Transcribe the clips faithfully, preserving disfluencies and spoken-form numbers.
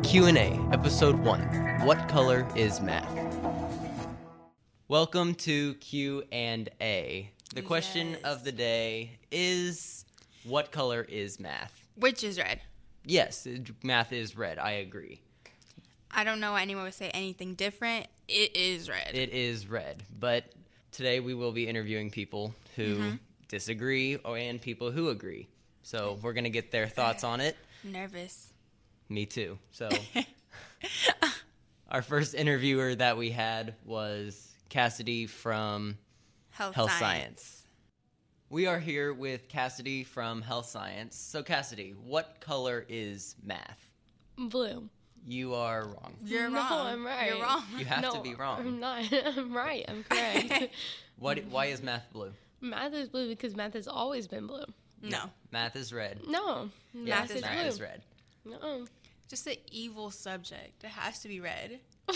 Q and A, Episode one, What Color is Math? Welcome to Q and A. The question Yes. of the day is, what color is math? Which is red. Yes, math is red. I agree. I don't know why anyone would say anything different. It is red. It is red. But today we will be interviewing people who Mm-hmm. disagree and people who agree. So we're going to get their thoughts on it. Nervous. Me too. So our first interviewer that we had was Cassidy from Health, Health science. Science. We are here with Cassidy from Health Science. So Cassidy, what color is math? Blue. You are wrong. You're no, wrong. I'm right. You're wrong. You have no, to be wrong. I'm not. I'm right. I'm correct. What? Why is math blue? Math is blue because math has always been blue. No. Math is red. No. Yeah, Math is math blue. is red. No. Just an evil subject. It has to be red.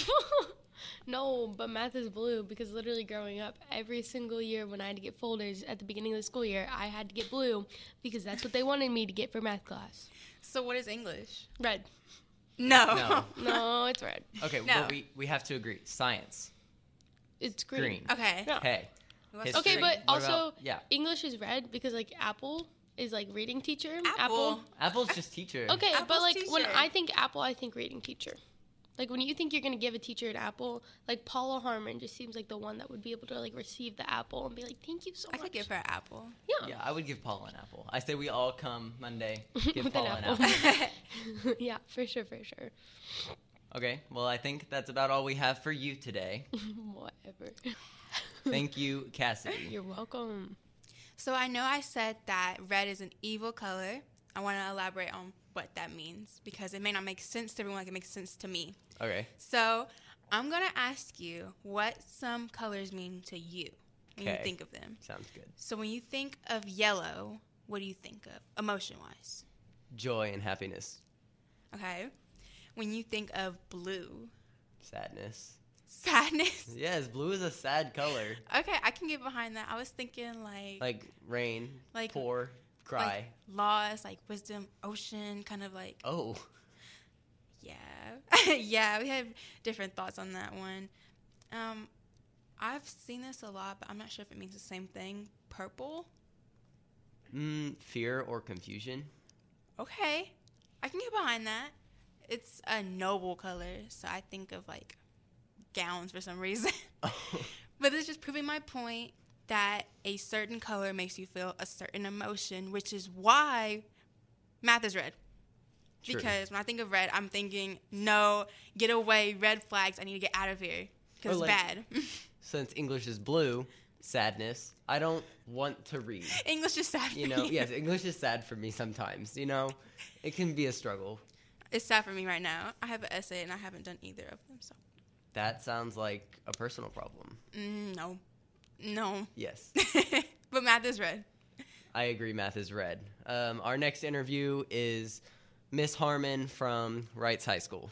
No, but math is blue because literally growing up, every single year when I had to get folders at the beginning of the school year, I had to get blue because that's what they wanted me to get for math class. So what is English? Red. No. No. No, it's red. Okay, No. well, we, we have to agree. Science. It's green. Green. Okay. Yeah. Okay. What's History. Okay, but What also about- yeah. English is red because like Apple is like reading teacher. Apple. Apple's just teacher. Okay, but Apple's like when teacher. I think apple, I think reading teacher. Like when you think you're gonna give a teacher an apple, like Paula Harmon just seems like the one that would be able to like receive the apple and be like, "Thank you so I much." could give her an apple. yeah, Yeah, I would give Paul an apple. I say we all come Monday, give With an Paul an apple. apple. yeah, for sure, for sure. Okay, well, I think that's about all we have for you today. Whatever. Thank you, Cassidy. You're welcome. So I know I said that red is an evil color. I want to elaborate on what that means because it may not make sense to everyone like it makes sense to me. Okay. So I'm going to ask you what some colors mean to you when Okay. you think of them. Sounds good. So when you think of yellow, what do you think of emotion-wise? Joy and happiness. Okay. When you think of blue, Sadness. sadness. Yes, blue is a sad color. Okay, I can get behind that. I was thinking like Like rain, Like- pour, cry. like loss, like wisdom, ocean, kind of like Oh, yeah. yeah, we have different thoughts on that one. Um I've seen this a lot, but I'm not sure if it means the same thing. Purple? mm, fear or confusion. Okay. I can get behind that. It's a noble color, so I think of like gowns for some reason. But it's just proving my point that a certain color makes you feel a certain emotion, which is why math is red. True. Because when I think of red, I'm thinking, no, get away, red flags, I need to get out of here because Or it's like- bad. Since English is blue, sadness. I don't want to read. English is sad for You know, me. yes, English is sad for me sometimes. You know, it can be a struggle. It's sad for me right now. I have an essay and I haven't done either of them. So That sounds like a personal problem. mm, no, no. Yes, But math is red. I agree. Math is red. Um, our next interview is Miss Harmon from Wrights High School.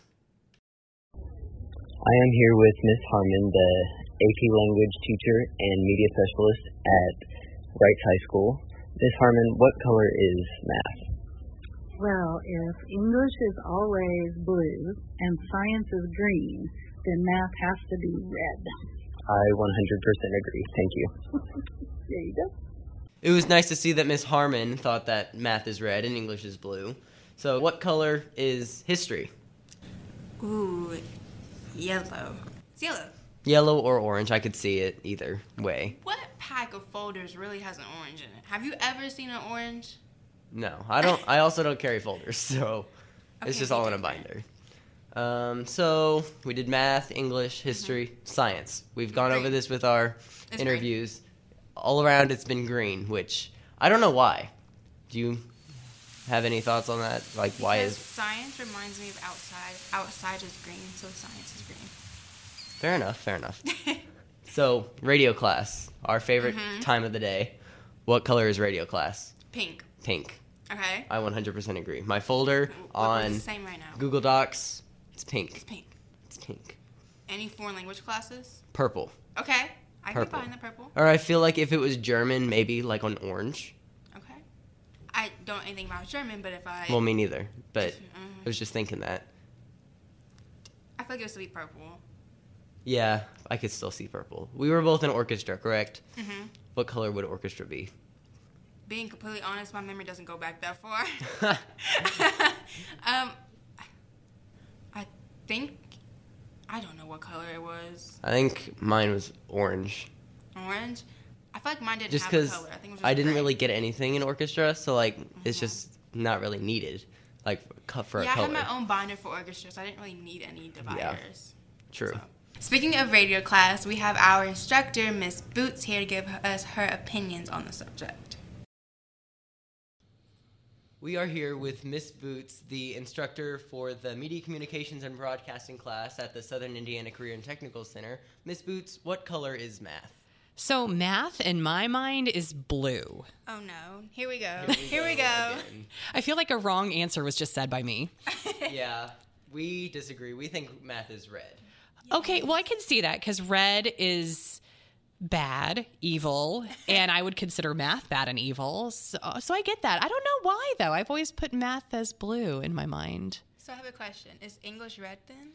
I am here with Miss Harmon, the A P Language teacher and media specialist at Wrights High School. Miss Harmon, what color is math? Well, if English is always blue and science is green, then math has to be red. I one hundred percent agree. Thank you. There you go. It was nice to see that Miss Harmon thought that math is red and English is blue. So, what color is history? Ooh, yellow. It's yellow. Yellow or orange? I could see it either way. What pack of folders really has an orange in it? Have you ever seen an orange? No, I don't. I also don't carry folders, so it's Okay, just me all in a too. binder. Um, so we did math, English, history, science. We've gone over Green. this with our It's interviews. All around, it's been green, which I don't know why. Do you have any thoughts on that? Like, why Because is science reminds me of outside. Outside is green, so science is green. fair enough? Fair enough. So radio class, our favorite Mhm. time of the day. What color is radio class? Pink. Pink. Okay. I one hundred percent agree. My folder What was on the same right now? Google Docs, it's It's pink. pink. It's pink. Any foreign language classes? Purple. Okay. I can Purple. find the purple. Or I feel like if it was German, maybe like on orange. Okay. I don't know anything about German, but if I Well, me neither. But Mhm. I was just thinking that. feel like it would still be purple. Yeah, I could still see purple. We were both in orchestra, correct? Mm-hmm. What color would orchestra be? Being completely honest, my memory doesn't go back that far. um, I think I don't know what color it was. I think mine was orange. Orange. I feel like mine didn't Just have a because color. I think it was just I didn't gray. really get anything in orchestra, so like it's just not really needed, like for, for Yeah, a color. I had my own binder for orchestra, so I didn't really need any dividers. True. So. Speaking of radio class, we have our instructor, Miss Boots, here to give us her opinions on the subject. We are here with Miss Boots, the instructor for the Media Communications and Broadcasting class at the Southern Indiana Career and Technical Center. Miss Boots, what color is math? So math, in my mind, is blue. Oh no! Here we go. we Here we go. again. I feel like a wrong answer was just said by me. Yeah, we disagree. We think math is red. Okay, well, I can see that because red is bad, evil, and I would consider math bad and evil. So, so I get that. I don't know why, though. I've always put math as blue in my mind. So I have a question: is English red then?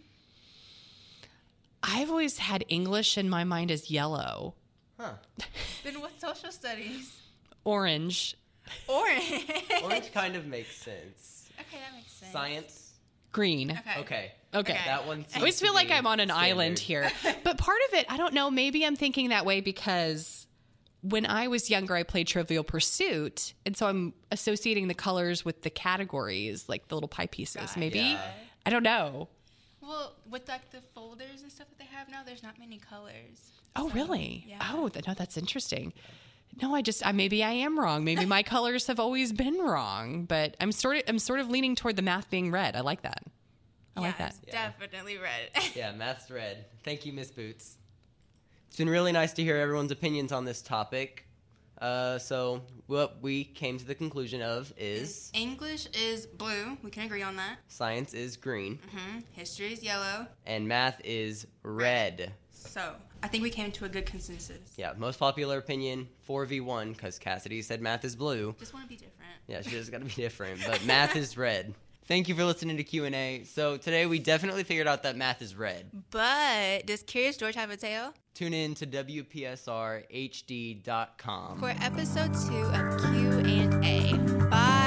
I've always had English in my mind as yellow. Huh. Then what's social studies? Orange. Orange. Orange kind of makes sense. Okay, that makes sense. Science? Green. Okay. Okay. Okay. That one I always seems feel to like be I'm on an standard. island here. But part of it, I don't know, maybe I'm thinking that way because when I was younger, I played Trivial Pursuit. And so I'm associating the colors with the categories, like the little pie pieces, Right. maybe. Yeah. I don't know. Well, with like the folders and stuff that they have now, there's not many colors. Oh, So, really? Yeah. Oh, th- no, that's interesting. No, I just I, maybe I am wrong. Maybe my colors have always been wrong, but I'm sort of I'm sort of leaning toward the math being red. I like that. I like Yeah, that. it's definitely red. Yeah, math's red. Thank you, Miss Boots. It's been really nice to hear everyone's opinions on this topic. Uh, so what we came to the conclusion of is English is blue. We can agree on that. science is green hmm History is yellow. and math is red. So I think we came to a good consensus. Yeah, most popular opinion, four v one, because Cassidy said math is blue. Just want to be different. Yeah, she just got to be different, but math is red. Thank you for listening to Q and A. So today we definitely figured out that math is red. But does Curious George have a tail? Tune in to W P S R H D dot com. For episode two of Q and A. Bye.